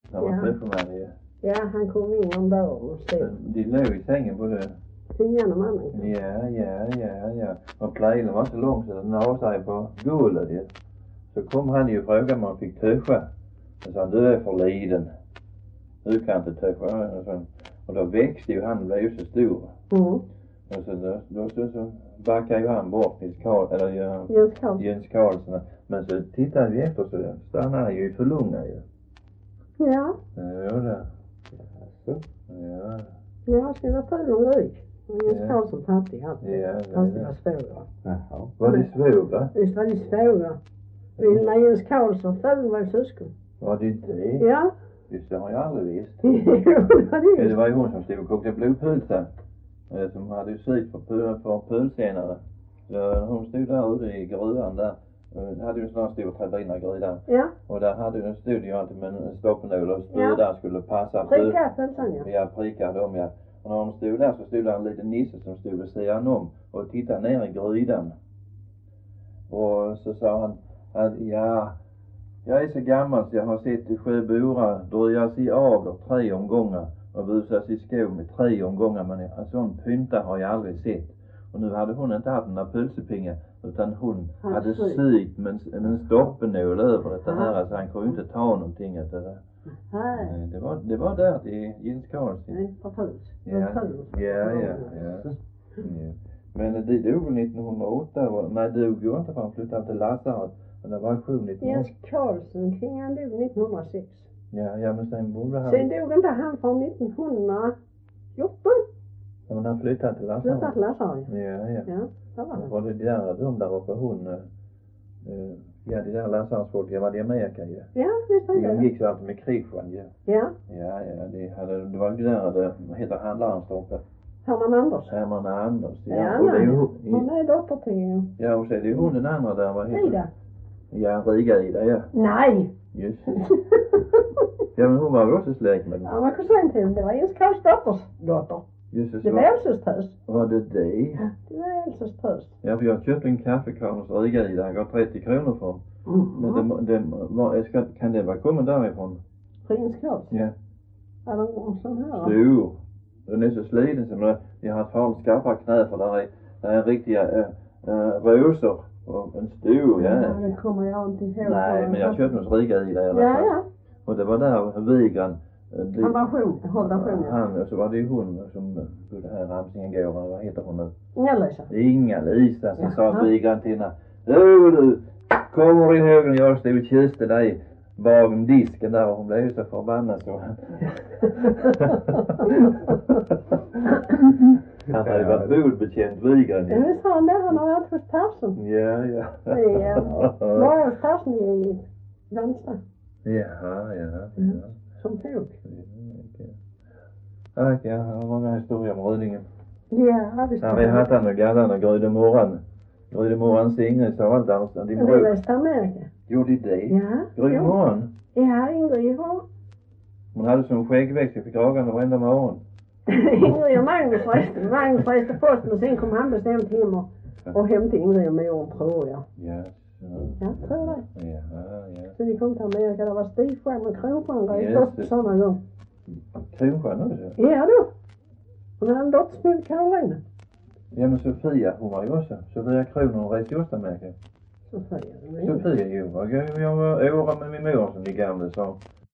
Han var träffad med. Ja, han kom in om dörren och stod. De låg i sängen både. Finjan och mannen. Ja. Och plejlen var så lång så den har sig på guldet ju. Så kom han ju och frågade om han fick töscha. Och sa, du är för liden. Du kan inte töscha. Och då växte ju han och blev ju så stor. Och så backade ju han bort till Jens Karlsson. Men så tittade vi efter så stannade han ju för långa ju. Ja. Ja, det. Ja. Ja, ska vara full och rik. Och Jens Karlsson fattig alltid. Ja, fast det var svåra. Jaha. Var det svåra? Visst var det svåra. När Jens Karlsson föll var syskon. Var det det? Ja. Just det har jag aldrig visst. Jo, det var ju hon som stod och kokade blodpölsa. Som hade ju syt för pölsenare. Så hon stod där ute i gruvan där. Hade ju en sån här stor trabinagryda. Ja. Och där stod ju alltid med en stoppenål och stod där skulle passa. Pricka pölsan ja. Ja, pricka dem ja. Och när de stod där så stod där en liten nisse som stod vid sidan om och tittade ner i grydan. Och så sa han att jag är så gammal så jag har sett 7 borar dröjas i ager 3 omgångar och busas i skog med 3 omgångar, men en sån pynta har jag aldrig sett. Och nu hade hon inte haft några pölsepingar utan hon hade sytt med en stoppenål över det här, alltså han kunde inte ta någonting. Det var där till Jens Karlsson. Nej, för puls. Ja. Men det dog 1908, nej det dog ju inte för han flyttade till Lasaret. Men det var 7 Jens Karlsson kring han dog 1906. Ja, men sen borde han... Sen dog inte han från 1914. Ja, men han flyttade till Lasaret. Ja. Ja, det var det. Var det där uppe hon... Ja, de där Lasaretfolk var i Amerika ju. Ja, visst är det. De gick så alltid med Kristian ju. Ja. Ja, det var ju där vad heter handlaren uppe. Herman Anders. Ja, hon är dotter till. Ja, och så är det ju hon den andra där, vad heter Ida. Ja, Riga-Ida, ja. Nej. Just ja, men hon var väl också släkt med den. Ja, man kan säga till det var Jens Karlsdotters dotter. Just det. Det var Elses tös. Var det det? Ja, det var Elses tös. Ja, för jag köpte en kaffekvarn hos Riga-Ida, jag gav 30 kronor för. Men det var, kan det vara kommit därifrån? Jens Karlsson? Ja. Ja, de sån här. Jo. Den är så sliten som jag har farligt skarpa knä för där är riktiga rosor och en stor, ja. Ja, det kommer jag inte ihåg. Nej, men jag köpte hos Riga-Ida i alla fall. Ja. Och det var där Vigran. Han var hållda. Han, och så var det ju hon som bodde här i Ramsingegården, vad heter hon nu? Inga-Lisa som sa Vigran till henne. Du, kommer du ihåg när jag stod och kysste dig bakom disken där och hon blev ju så förbannad så. Han hade varit bodbetjänt Vigran. Ja, visst har han det. Han har varit hos Persson. Ja. Var hos Persson i Dansta. Ja. Som tog. Ja, det var många historier om Rödingen. Ja, visst. Vi hade han och Gallan och Grydemorrans Ingrid sa allt annars. Det är Västamerika. Gjorde de det? Ja. Grydemorran? Ja, Ingrid har. Hon hade som skäggväxt och fick ragande varenda morgon. Ingrid och Magnus reste posten och sen kom han bestämt hem och hem till Ingrid och Miriam, tror jag. Ja. Ja, tror det. Ja. Så vi kom till Amerika, det var Stigstjärn och Kronstjärn reste upp på samma gång. Kronstjärn också? Ja då. Hon hade en dotter som hette Karolina. Ja, men Sofia, hon var ju också. Sofia Kron, hon reste i Östamerika. Sofia, jo. Jag var åra med min mor som de gamla sa.